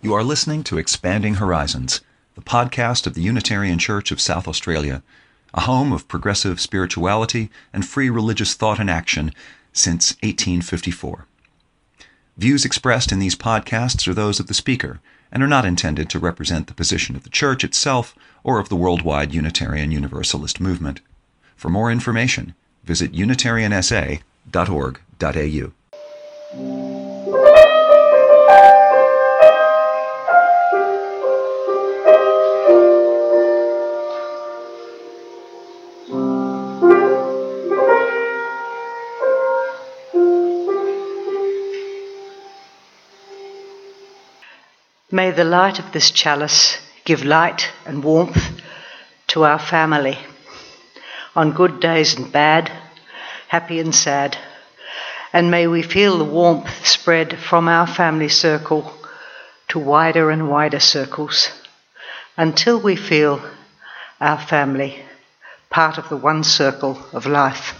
You are listening to Expanding Horizons, the podcast of the Unitarian Church of South Australia, a home of progressive spirituality and free religious thought and action since 1854. Views expressed in these podcasts are those of the speaker and are not intended to represent the position of the Church itself or of the worldwide Unitarian Universalist movement. For more information, visit unitariansa.org.au. May the light of this chalice give light and warmth to our family, on good days and bad, happy and sad, and may we feel the warmth spread from our family circle to wider and wider circles, until we feel our family part of the one circle of life.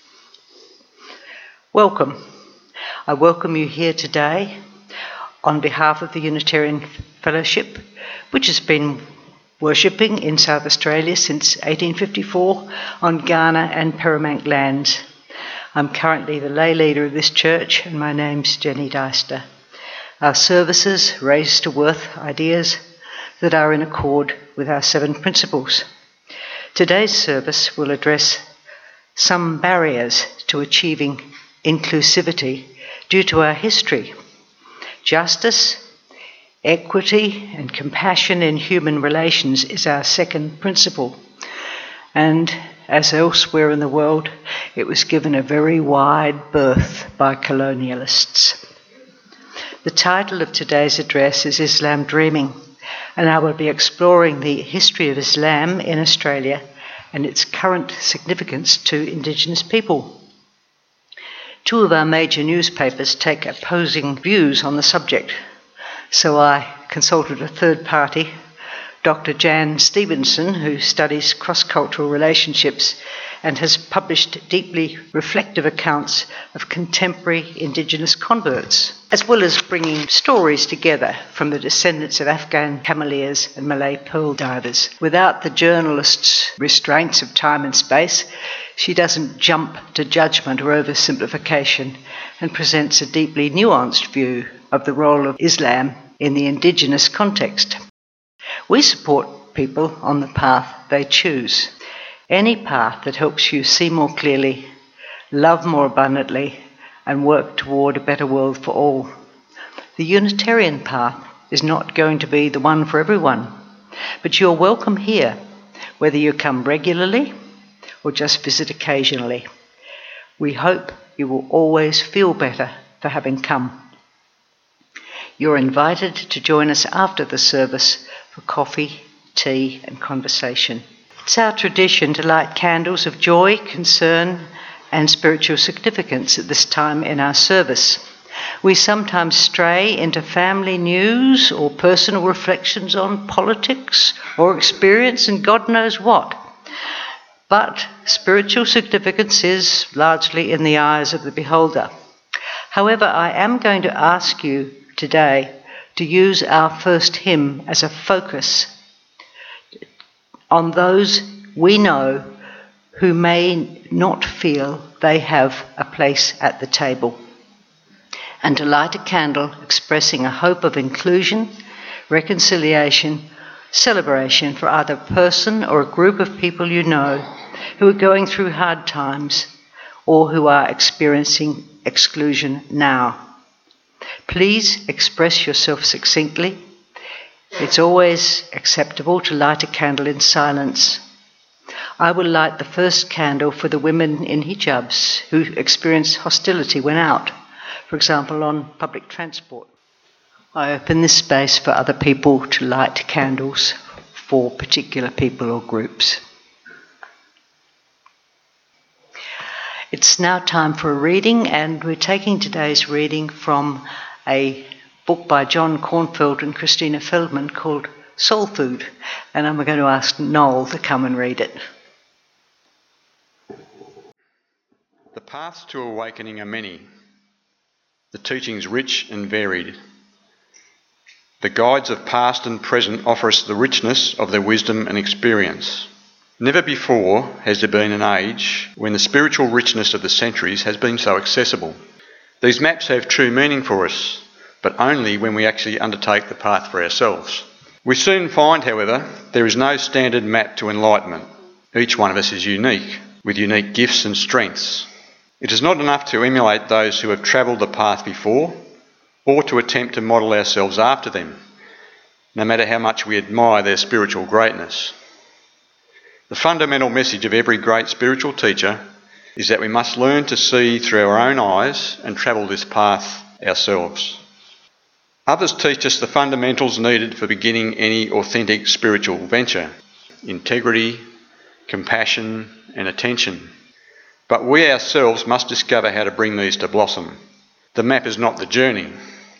Welcome. I welcome you here today on behalf of the Unitarian Fellowship, which has been worshipping in South Australia since 1854 on Kaurna and Paramount lands. I'm currently the lay leader of this church, and my name's Jenny Deister. Our services raise to worth ideas that are in accord with our 7 principles. Today's service will address some barriers to achieving inclusivity due to our history. Justice, equity, and compassion in human relations is our 2nd principle. And as elsewhere in the world, it was given a very wide berth by colonialists. The title of today's address is Islam Dreaming, and I will be exploring the history of Islam in Australia and its current significance to Indigenous people. 2 of our major newspapers take opposing views on the subject, so I consulted a third party, Dr. Jan Stevenson, who studies cross-cultural relationships and has published deeply reflective accounts of contemporary Indigenous converts, as well as bringing stories together from the descendants of Afghan cameleers and Malay pearl divers. Without the journalist's restraints of time and space, she doesn't jump to judgment or oversimplification and presents a deeply nuanced view of the role of Islam in the Indigenous context. We support people on the path they choose. Any path that helps you see more clearly, love more abundantly, and work toward a better world for all. The Unitarian path is not going to be the one for everyone, but you're welcome here, whether you come regularly or just visit occasionally. We hope you will always feel better for having come. You're invited to join us after the service for coffee, tea, and conversation. It's our tradition to light candles of joy, concern, and spiritual significance at this time in our service. We sometimes stray into family news or personal reflections on politics or experience and God knows what. But spiritual significance is largely in the eyes of the beholder. However, I am going to ask you today to use our first hymn as a focus on those we know who may not feel they have a place at the table, and to light a candle expressing a hope of inclusion, reconciliation, celebration for either person or a group of people you know who are going through hard times or who are experiencing exclusion now. Please express yourself succinctly. It's always acceptable to light a candle in silence. I will light the first candle for the women in hijabs who experience hostility when out, for example on public transport. I open this space for other people to light candles for particular people or groups. It's now time for a reading, and we're taking today's reading from a book by John Cornfield and Christina Feldman called Soul Food, and I'm going to ask Noel to come and read it. The paths to awakening are many, the teachings rich and varied. The guides of past and present offer us the richness of their wisdom and experience. Never before has there been an age when the spiritual richness of the centuries has been so accessible. These maps have true meaning for us, but only when we actually undertake the path for ourselves. We soon find, however, there is no standard map to enlightenment. Each one of us is unique, with unique gifts and strengths. It is not enough to emulate those who have travelled the path before, or to attempt to model ourselves after them, no matter how much we admire their spiritual greatness. The fundamental message of every great spiritual teacher is that we must learn to see through our own eyes and travel this path ourselves. Others teach us the fundamentals needed for beginning any authentic spiritual venture: integrity, compassion, and attention. But we ourselves must discover how to bring these to blossom. The map is not the journey.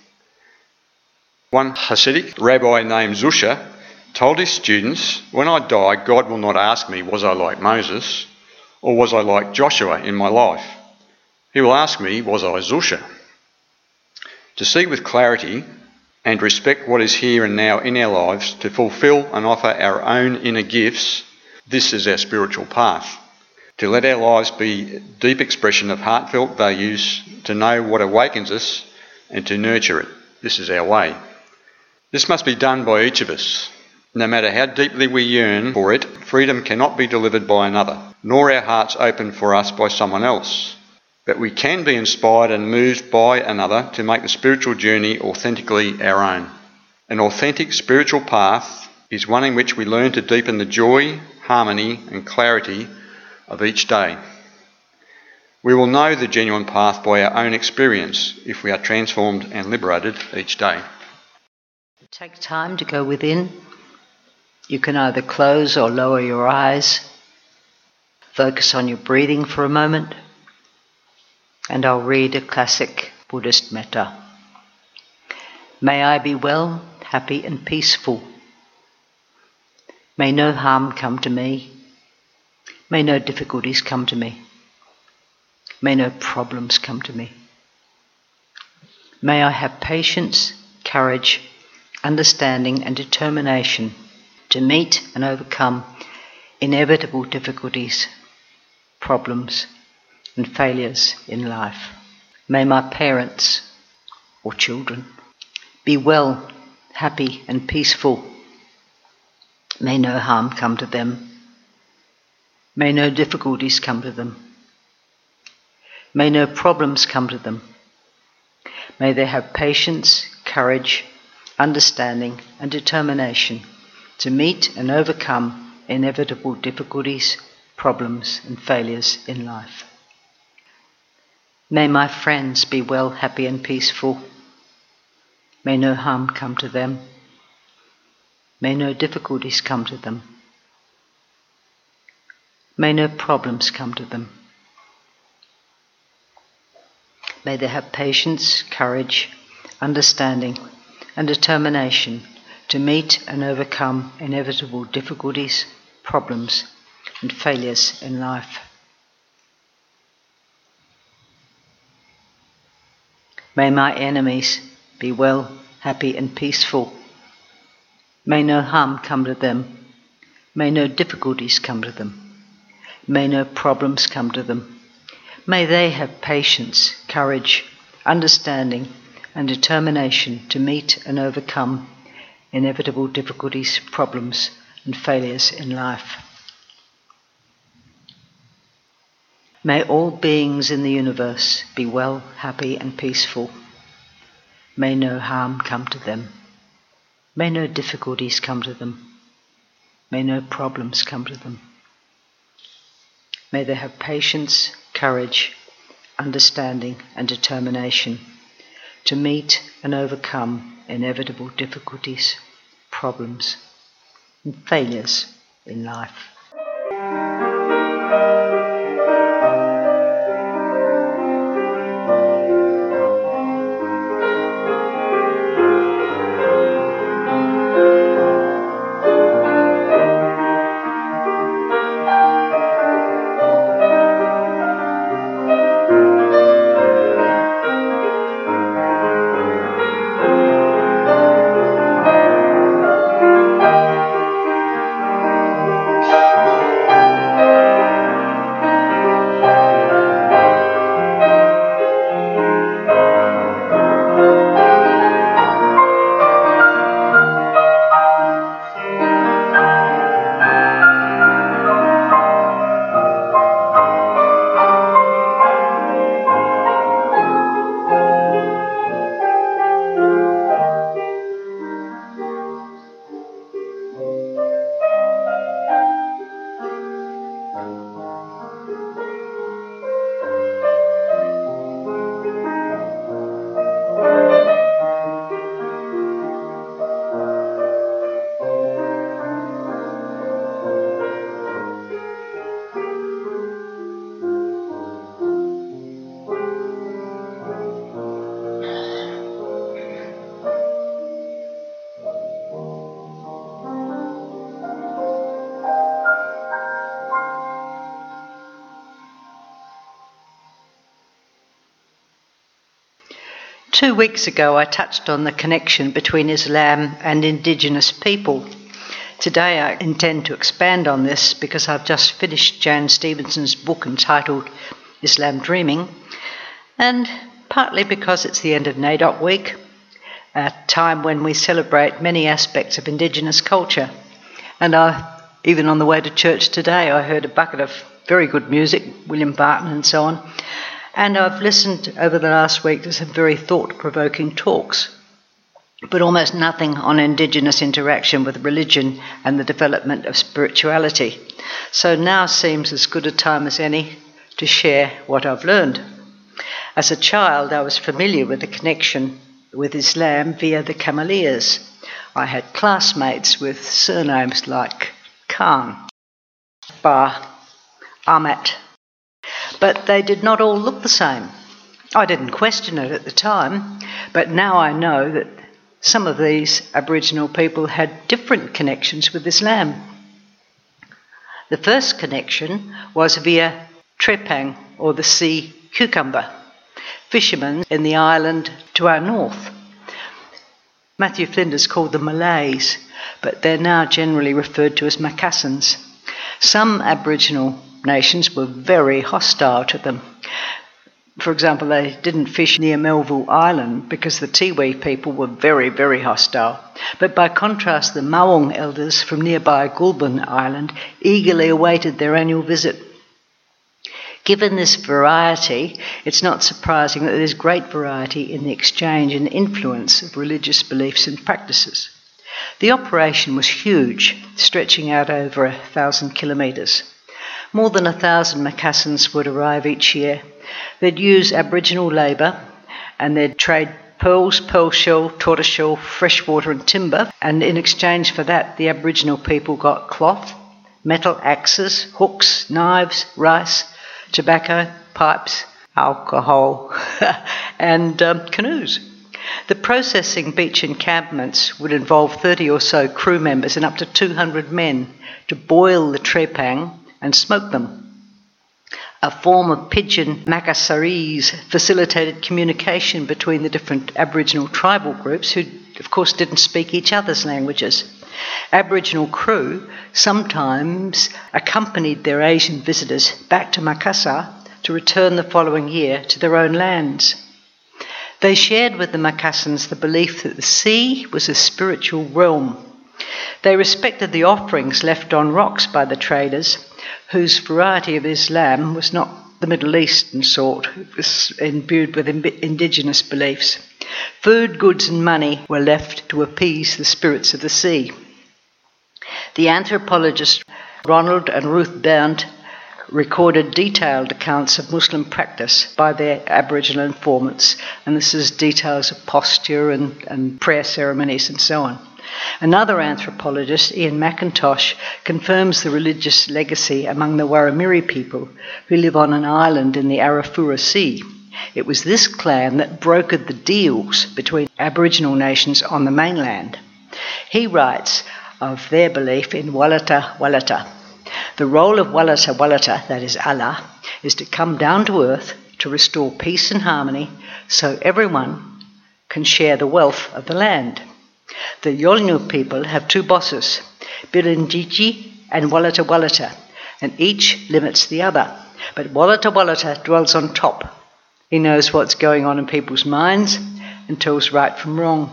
One Hasidic rabbi named Zusha told his students, "When I die, God will not ask me, was I like Moses, or was I like Joshua in my life? He will ask me, was I Zusha?" To see with clarity and respect what is here and now in our lives, to fulfil and offer our own inner gifts, this is our spiritual path. To let our lives be a deep expression of heartfelt values, to know what awakens us and to nurture it. This is our way. This must be done by each of us. No matter how deeply we yearn for it, freedom cannot be delivered by another, nor our hearts opened for us by someone else. But we can be inspired and moved by another to make the spiritual journey authentically our own. An authentic spiritual path is one in which we learn to deepen the joy, harmony, and clarity of each day. We will know the genuine path by our own experience if we are transformed and liberated each day. Take time to go within. You can either close or lower your eyes. Focus on your breathing for a moment. And I'll read a classic Buddhist metta. May I be well, happy and peaceful. May no harm come to me. May no difficulties come to me. May no problems come to me. May I have patience, courage, understanding and determination to meet and overcome inevitable difficulties, problems and failures in life. May my parents or children be well, happy and peaceful. May no harm come to them. May no difficulties come to them. May no problems come to them. May they have patience, courage, understanding and determination to meet and overcome inevitable difficulties, problems and failures in life. May my friends be well, happy and peaceful. May no harm come to them. May no difficulties come to them. May no problems come to them. May they have patience, courage, understanding and determination to meet and overcome inevitable difficulties, problems and failures in life. May my enemies be well, happy and peaceful. May no harm come to them. May no difficulties come to them. May no problems come to them. May they have patience, courage, understanding and determination to meet and overcome inevitable difficulties, problems and failures in life. May all beings in the universe be well, happy and peaceful. May no harm come to them. May no difficulties come to them. May no problems come to them. May they have patience, courage, understanding and determination to meet and overcome inevitable difficulties, problems and failures in life. 2 weeks ago, I touched on the connection between Islam and Indigenous people. Today, I intend to expand on this because I've just finished Jan Stevenson's book entitled Islam Dreaming, and partly because it's the end of NAIDOC Week, a time when we celebrate many aspects of Indigenous culture. And even on the way to church today, I heard a bucket of very good music, William Barton and so on. And I've listened over the last week to some very thought-provoking talks, but almost nothing on Indigenous interaction with religion and the development of spirituality. So now seems as good a time as any to share what I've learned. As a child, I was familiar with the connection with Islam via the Camaliers. I had classmates with surnames like Khan, Bar, Ahmet, but they did not all look the same. I didn't question it at the time, but now I know that some of these Aboriginal people had different connections with Islam. The first connection was via trepang, or the sea cucumber, fishermen in the island to our north. Matthew Flinders called them Malays, but they're now generally referred to as Macassans. Some Aboriginal nations were very hostile to them. For example, they didn't fish near Melville Island because the Tiwi people were very, very hostile. But by contrast, the Mawong elders from nearby Goulburn Island eagerly awaited their annual visit. Given this variety, it's not surprising that there's great variety in the exchange and influence of religious beliefs and practices. The operation was huge, stretching out over 1,000 kilometres. More than 1,000 Macassans would arrive each year. They'd use Aboriginal labour and they'd trade pearls, pearl shell, tortoiseshell, freshwater and timber, and in exchange for that the Aboriginal people got cloth, metal axes, hooks, knives, rice, tobacco, pipes, alcohol and canoes. The processing beach encampments would involve 30 or so crew members and up to 200 men to boil the trepang and smoke them. A form of pidgin Macassaries facilitated communication between the different Aboriginal tribal groups who, of course, didn't speak each other's languages. Aboriginal crew sometimes accompanied their Asian visitors back to Makassar to return the following year to their own lands. They shared with the Macassans the belief that the sea was a spiritual realm. They respected the offerings left on rocks by the traders, whose variety of Islam was not the Middle Eastern sort. It was imbued with indigenous beliefs. Food, goods and money were left to appease the spirits of the sea. The anthropologists Ronald and Ruth Blount recorded detailed accounts of Muslim practice by their Aboriginal informants, and this is details of posture and prayer ceremonies and so on. Another anthropologist, Ian McIntosh, confirms the religious legacy among the Warramiri people who live on an island in the Arafura Sea. It was this clan that brokered the deals between Aboriginal nations on the mainland. He writes of their belief in Walata Walata. The role of Walata Walata, that is Allah, is to come down to earth to restore peace and harmony so everyone can share the wealth of the land. The Yolngu people have two bosses, Birinjiji and Walata Walata, and each limits the other. But Walata Walata dwells on top. He knows what's going on in people's minds and tells right from wrong.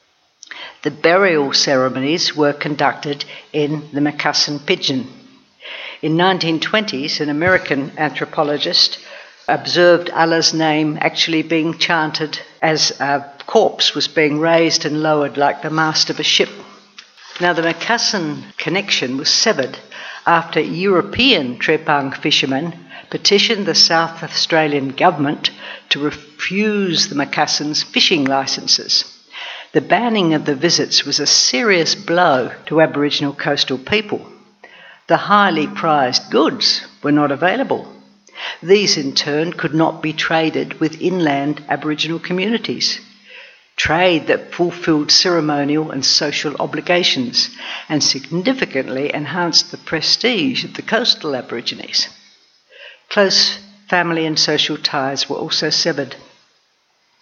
The burial ceremonies were conducted in the Macassan pidgin. In 1920s, an American anthropologist observed Allah's name actually being chanted as a corpse was being raised and lowered like the mast of a ship. Now, the Macassan connection was severed after European trepang fishermen petitioned the South Australian government to refuse the Macassans fishing licences. The banning of the visits was a serious blow to Aboriginal coastal people. The highly prized goods were not available. These, in turn, could not be traded with inland Aboriginal communities. Trade that fulfilled ceremonial and social obligations and significantly enhanced the prestige of the coastal Aborigines. Close family and social ties were also severed.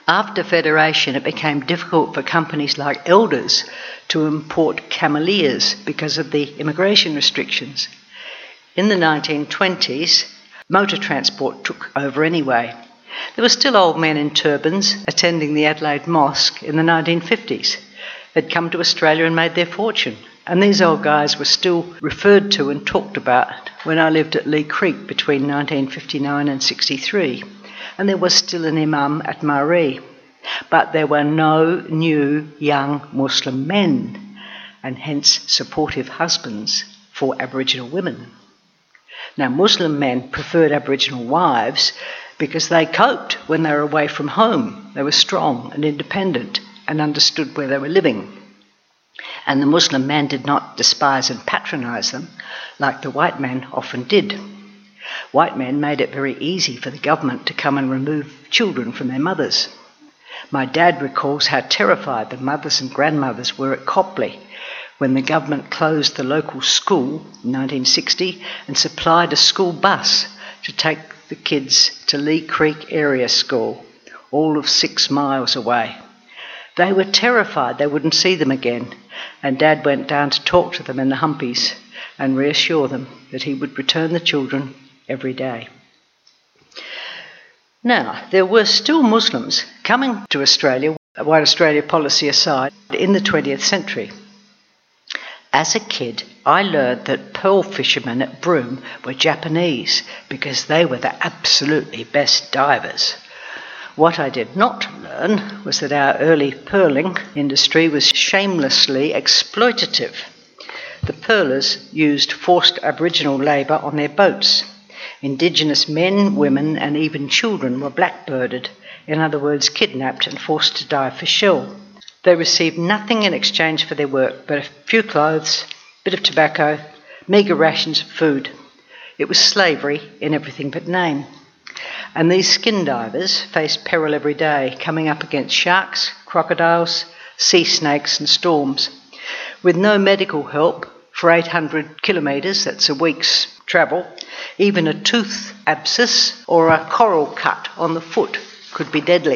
After Federation, it became difficult for companies like Elders to import cameleers because of the immigration restrictions. In the 1920s, motor transport took over anyway. There were still old men in turbans attending the Adelaide Mosque in the 1950s. They'd come to Australia and made their fortune. And these old guys were still referred to and talked about when I lived at Lee Creek between 1959 and 63. And there was still an imam at Maree. But there were no new young Muslim men, and hence supportive husbands for Aboriginal women. Now, Muslim men preferred Aboriginal wives because they coped when they were away from home. They were strong and independent and understood where they were living. And the Muslim man did not despise and patronise them like the white man often did. White men made it very easy for the government to come and remove children from their mothers. My dad recalls how terrified the mothers and grandmothers were at Copley when the government closed the local school in 1960 and supplied a school bus to take the kids to Lee Creek Area School, all of 6 miles away. They were terrified they wouldn't see them again, and Dad went down to talk to them in the humpies and reassure them that he would return the children every day. Now, there were still Muslims coming to Australia, White Australia policy aside, in the 20th century. As a kid, I learned that pearl fishermen at Broome were Japanese because they were the absolutely best divers. What I did not learn was that our early pearling industry was shamelessly exploitative. The pearlers used forced Aboriginal labour on their boats. Indigenous men, women and even children were blackbirded, in other words kidnapped and forced to dive for shell. They received nothing in exchange for their work but a few clothes, a bit of tobacco, meagre rations of food. It was slavery in everything but name. And these skin divers faced peril every day, coming up against sharks, crocodiles, sea snakes and storms. With no medical help for 800 kilometres, that's a week's travel, even a tooth abscess or a coral cut on the foot could be deadly.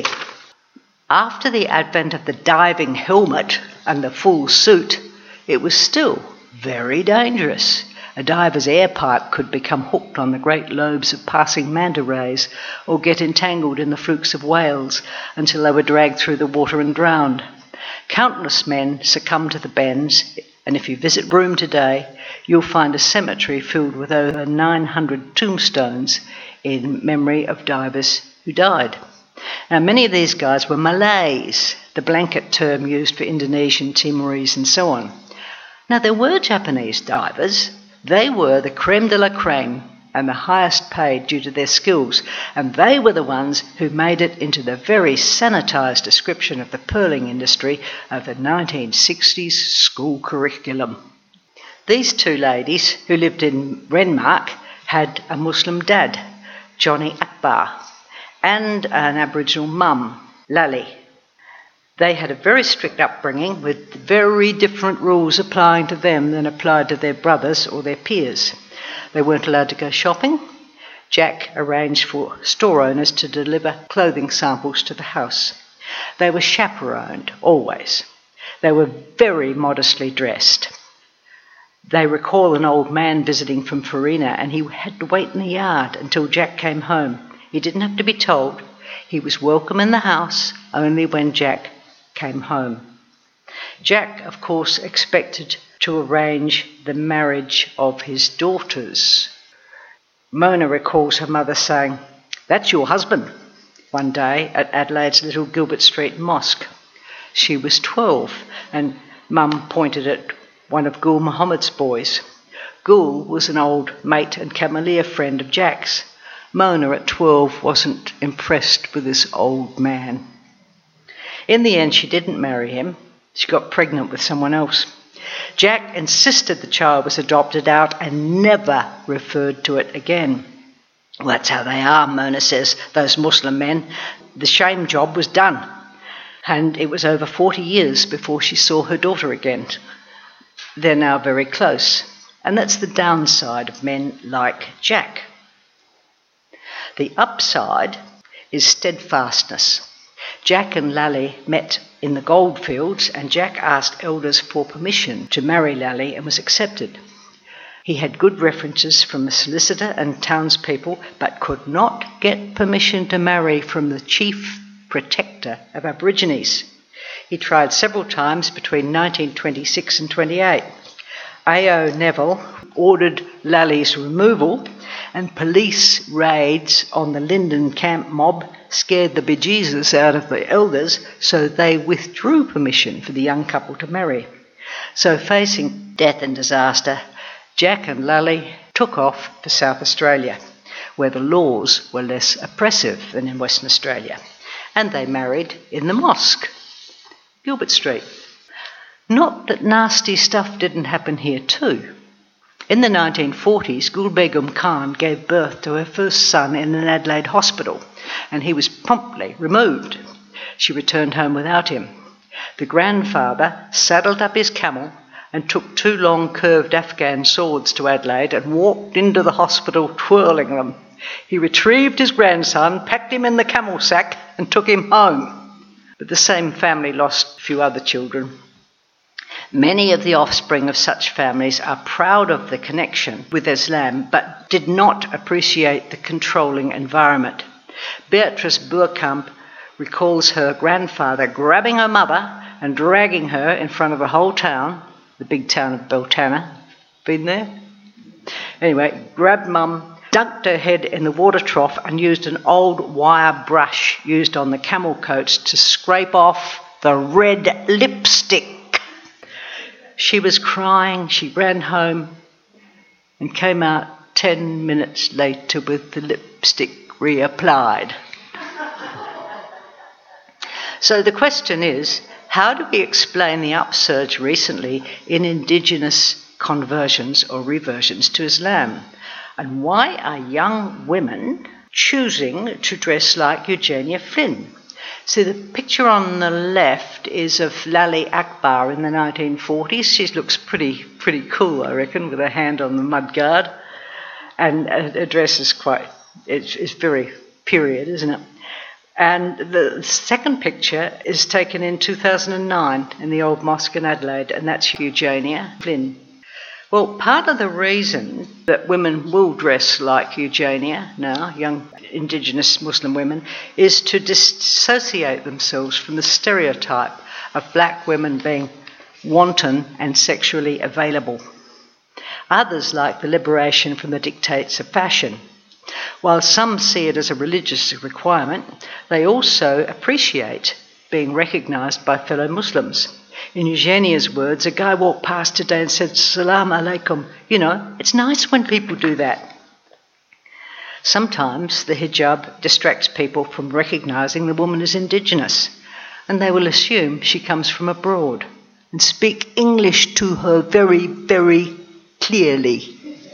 After the advent of the diving helmet and the full suit, it was still very dangerous. A diver's air pipe could become hooked on the great lobes of passing manta rays or get entangled in the flukes of whales until they were dragged through the water and drowned. Countless men succumbed to the bends, and if you visit Broome today, you'll find a cemetery filled with over 900 tombstones in memory of divers who died. Now, many of these guys were Malays, the blanket term used for Indonesian, Timorese and so on. Now, there were Japanese divers. They were the creme de la creme and the highest paid due to their skills, and they were the ones who made it into the very sanitised description of the pearling industry of the 1960s school curriculum. These two ladies, who lived in Renmark, had a Muslim dad, Johnny Akbar, and an Aboriginal mum, Lally. They had a very strict upbringing with very different rules applying to them than applied to their brothers or their peers. They weren't allowed to go shopping. Jack arranged for store owners to deliver clothing samples to the house. They were chaperoned, always. They were very modestly dressed. They recall an old man visiting from Farina, and he had to wait in the yard until Jack came home. He didn't have to be told. He was welcome in the house only when Jack came home. Jack, of course, expected to arrange the marriage of his daughters. Mona recalls her mother saying, "That's your husband," one day at Adelaide's little Gilbert Street mosque. She was 12, and Mum pointed at one of Gul Muhammad's boys. Gul was an old mate and Cameleer friend of Jack's. Mona at 12 wasn't impressed with this old man. In the end, she didn't marry him. She got pregnant with someone else. Jack insisted the child was adopted out and never referred to it again. Well, that's how they are, Mona says, those Muslim men. The shame job was done, and it was over 40 years before she saw her daughter again. They're now very close, and that's the downside of men like Jack. The upside is steadfastness. Jack and Lally met in the goldfields, and Jack asked elders for permission to marry Lally and was accepted. He had good references from a solicitor and townspeople, but could not get permission to marry from the chief protector of Aborigines. He tried several times between 1926 and 28. A.O. Neville ordered Lally's removal, and police raids on the Linden camp mob scared the bejesus out of the elders, so they withdrew permission for the young couple to marry. So facing death and disaster, Jack and Lally took off for South Australia, where the laws were less oppressive than in Western Australia, and they married in the mosque, Gilbert Street. Not that nasty stuff didn't happen here too. In the 1940s, Gul Begum Khan gave birth to her first son in an Adelaide hospital, and he was promptly removed. She returned home without him. The grandfather saddled up his camel and took 2 long curved Afghan swords to Adelaide and walked into the hospital twirling them. He retrieved his grandson, packed him in the camel sack and took him home. But the same family lost a few other children. Many of the offspring of such families are proud of the connection with Islam, but did not appreciate the controlling environment. Beatrice Burkamp recalls her grandfather grabbing her mother and dragging her in front of the whole town, the big town of Beltana. Been there? Anyway, grabbed mum, dunked her head in the water trough and used an old wire brush used on the camel coats to scrape off the red lipstick. She was crying, she ran home and came out 10 minutes later with the lipstick reapplied. So the question is, how do we explain the upsurge recently in Indigenous conversions or reversions to Islam? And why are young women choosing to dress like Eugenia Flynn? So the picture on the left is of Lally Akbar in the 1940s. She looks pretty cool, I reckon, with her hand on the mudguard. And her dress is it's very period, isn't it? And the second picture is taken in 2009 in the old mosque in Adelaide, and that's Eugenia Flynn. Well, part of the reason that women will dress like Eugenia now, young Indigenous Muslim women, is to dissociate themselves from the stereotype of black women being wanton and sexually available. Others like the liberation from the dictates of fashion. While some see it as a religious requirement, they also appreciate being recognised by fellow Muslims. In Eugenia's words, a guy walked past today and said, "Salam alaikum." You know, it's nice when people do that. Sometimes the hijab distracts people from recognising the woman as Indigenous, and they will assume she comes from abroad and speak English to her very, very clearly.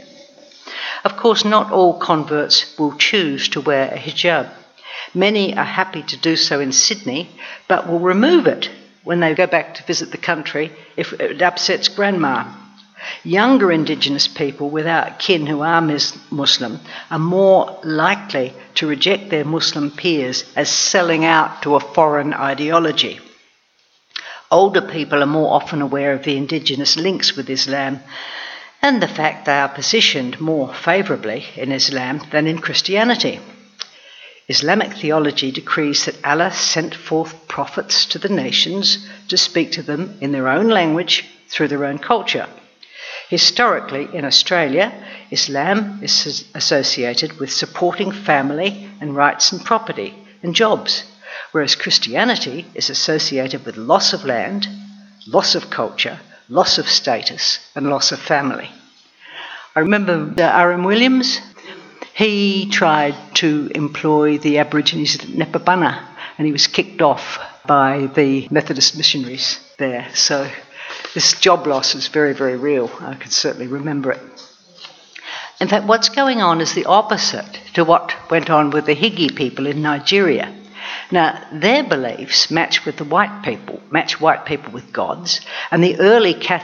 Of course, not all converts will choose to wear a hijab. Many are happy to do so in Sydney, but will remove it when they go back to visit the country if it upsets grandma. Younger Indigenous people without kin who are Muslim are more likely to reject their Muslim peers as selling out to a foreign ideology. Older people are more often aware of the Indigenous links with Islam and the fact they are positioned more favourably in Islam than in Christianity. Islamic theology decrees that Allah sent forth prophets to the nations to speak to them in their own language through their own culture. Historically, in Australia, Islam is associated with supporting family and rights and property and jobs, whereas Christianity is associated with loss of land, loss of culture, loss of status, and loss of family. I remember R.M. Williams. He tried to employ the Aborigines at Nepabunna, and he was kicked off by the Methodist missionaries there. So this job loss is very, very real. I can certainly remember it. In fact, what's going on is the opposite to what went on with the Higi people in Nigeria. Now, their beliefs match white people with gods, and the early Catholic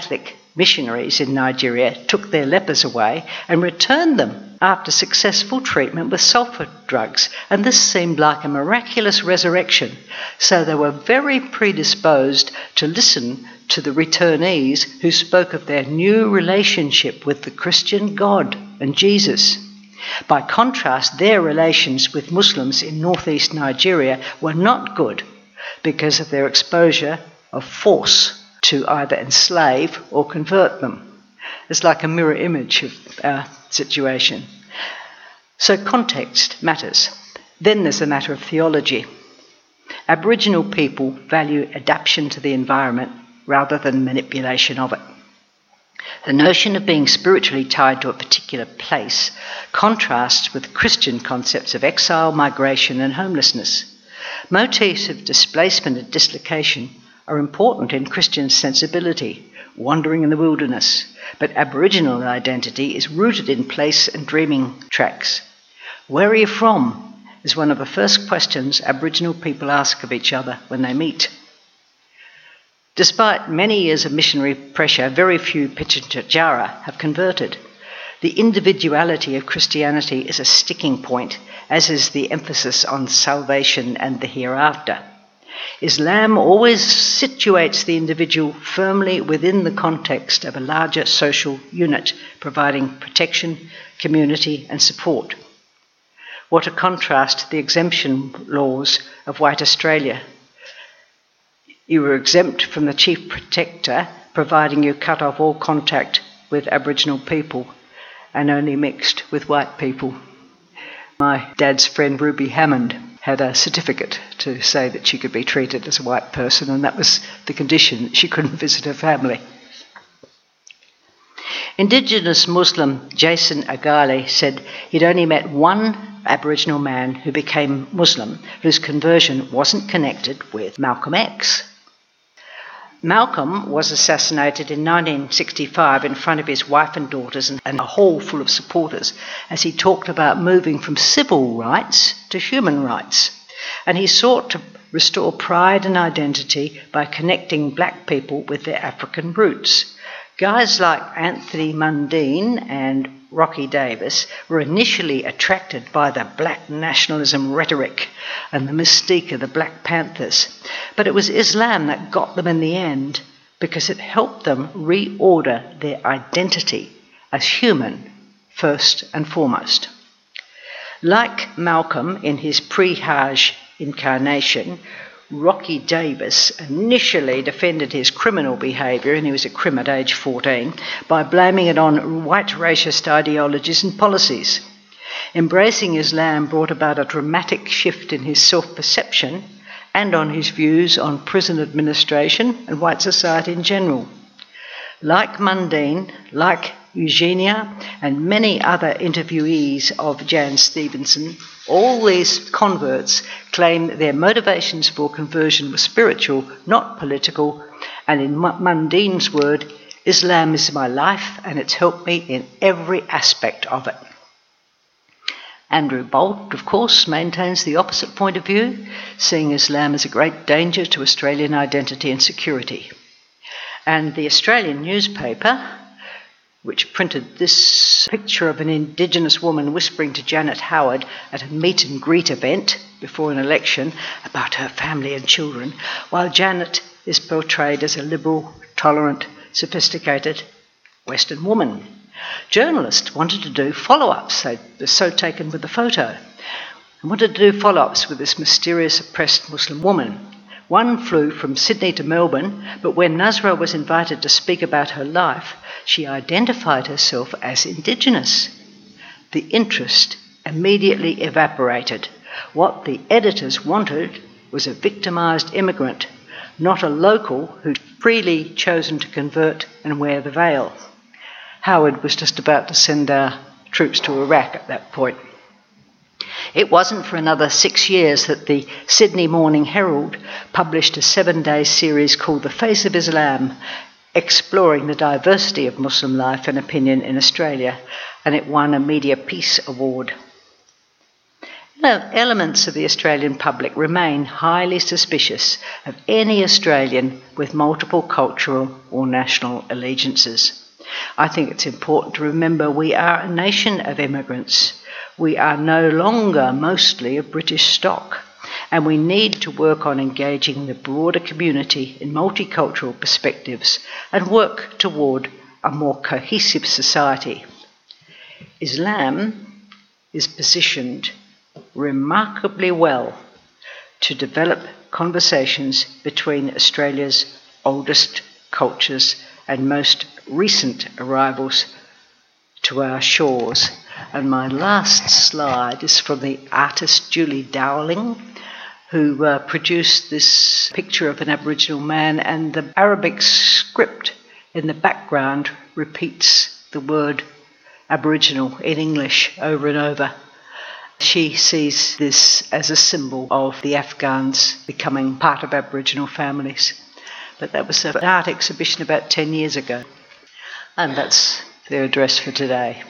missionaries in Nigeria took their lepers away and returned them after successful treatment with sulphur drugs, and this seemed like a miraculous resurrection. So they were very predisposed to listen to the returnees who spoke of their new relationship with the Christian God and Jesus. By contrast, their relations with Muslims in northeast Nigeria were not good because of their exposure of force to either enslave or convert them. It's like a mirror image of our situation. So context matters. Then there's the matter of theology. Aboriginal people value adaptation to the environment rather than manipulation of it. The notion of being spiritually tied to a particular place contrasts with Christian concepts of exile, migration, and homelessness. Motifs of displacement and dislocation are important in Christian sensibility, wandering in the wilderness, but Aboriginal identity is rooted in place and dreaming tracks. Where are you from? Is one of the first questions Aboriginal people ask of each other when they meet. Despite many years of missionary pressure, very few Pitjantjatjara have converted. The individuality of Christianity is a sticking point, as is the emphasis on salvation and the hereafter. Islam always situates the individual firmly within the context of a larger social unit, providing protection, community, and support. What a contrast to the exemption laws of white Australia. You were exempt from the Chief Protector, providing you cut off all contact with Aboriginal people and only mixed with white people. My dad's friend Ruby Hammond had a certificate to say that she could be treated as a white person, and that was the condition. She couldn't visit her family. Indigenous Muslim Jason Agali said he'd only met one Aboriginal man who became Muslim whose conversion wasn't connected with Malcolm X. Malcolm was assassinated in 1965 in front of his wife and daughters and a hall full of supporters as he talked about moving from civil rights to human rights. And he sought to restore pride and identity by connecting black people with their African roots. Guys like Anthony Mundine and Rocky Davis were initially attracted by the black nationalism rhetoric and the mystique of the Black Panthers, but it was Islam that got them in the end because it helped them reorder their identity as human first and foremost. Like Malcolm in his pre-Hajj incarnation, Rocky Davis initially defended his criminal behaviour, and he was a crim at age 14, by blaming it on white racist ideologies and policies. Embracing Islam brought about a dramatic shift in his self-perception and on his views on prison administration and white society in general. Like Mundine, like Eugenia, and many other interviewees of Jan Stevenson, all these converts claim their motivations for conversion were spiritual, not political, and in Mundine's word, Islam is my life and it's helped me in every aspect of it. Andrew Bolt, of course, maintains the opposite point of view, seeing Islam as a great danger to Australian identity and security. And the Australian newspaper, which printed this picture of an Indigenous woman whispering to Janet Howard at a meet and greet event before an election about her family and children, while Janet is portrayed as a liberal, tolerant, sophisticated Western woman. Journalists wanted to do follow-ups. They were so taken with the photo and wanted to do follow-ups with this mysterious oppressed Muslim woman. One flew from Sydney to Melbourne, but when Nasra was invited to speak about her life, she identified herself as Indigenous. The interest immediately evaporated. What the editors wanted was a victimised immigrant, not a local who'd freely chosen to convert and wear the veil. Howard was just about to send our troops to Iraq at that point. It wasn't for another 6 years that the Sydney Morning Herald published a 7-day series called The Face of Islam, exploring the diversity of Muslim life and opinion in Australia, and it won a Media Peace Award. Elements of the Australian public remain highly suspicious of any Australian with multiple cultural or national allegiances. I think it's important to remember we are a nation of immigrants. We are no longer mostly of British stock, and we need to work on engaging the broader community in multicultural perspectives and work toward a more cohesive society. Islam is positioned remarkably well to develop conversations between Australia's oldest cultures and most recent arrivals to our shores. And my last slide is from the artist Julie Dowling, who produced this picture of an Aboriginal man, and the Arabic script in the background repeats the word Aboriginal in English over and over. She sees this as a symbol of the Afghans becoming part of Aboriginal families. But that was an art exhibition about 10 years ago. And that's their address for today.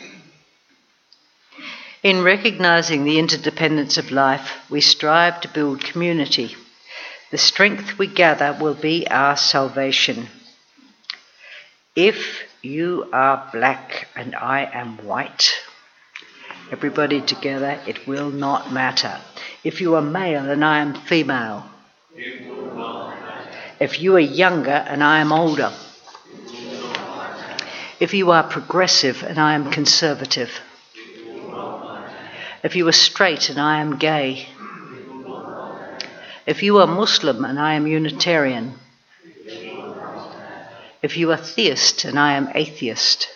In recognising the interdependence of life, we strive to build community. The strength we gather will be our salvation. If you are black and I am white, everybody together, it will not matter. If you are male and I am female, it will not matter. If you are younger and I am older, it will not matter. If you are progressive and I am conservative, it will not matter. If you are straight and I am gay, it will not matter. If you are Muslim and I am Unitarian, it will not matter. If you are theist and I am atheist,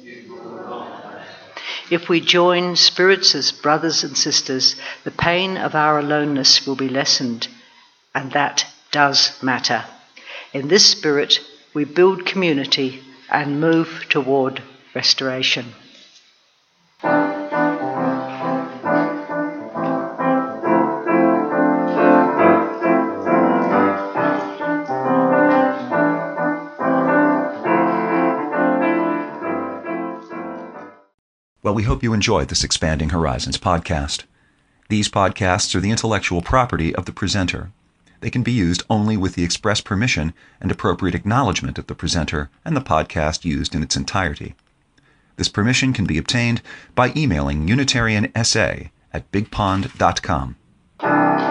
if we join spirits as brothers and sisters, the pain of our aloneness will be lessened, and that does matter. In this spirit, we build community and move toward restoration. Well, we hope you enjoyed this Expanding Horizons podcast. These podcasts are the intellectual property of the presenter. They can be used only with the express permission and appropriate acknowledgement of the presenter and the podcast used in its entirety. This permission can be obtained by emailing UnitarianSA@bigpond.com.